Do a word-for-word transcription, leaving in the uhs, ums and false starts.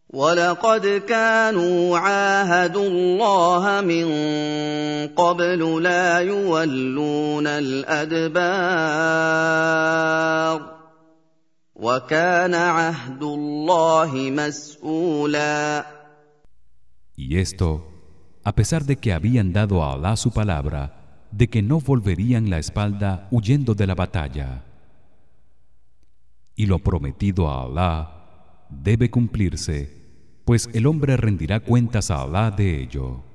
وَلَقَدْ كَانُوا عَاهَدُوا اللَّهَ مِن قَبْلُ لَا يُوَلُّونَ الْأَدْبَارَ وَكَانَ عَهْدُ اللَّهِ مَسْئُولًا. Y esto, a pesar de que habían dado a Alá su palabra de que no volverían la espalda huyendo de la batalla. Y lo prometido a Alá debe cumplirse, pues el hombre rendirá cuentas a Alá de ello.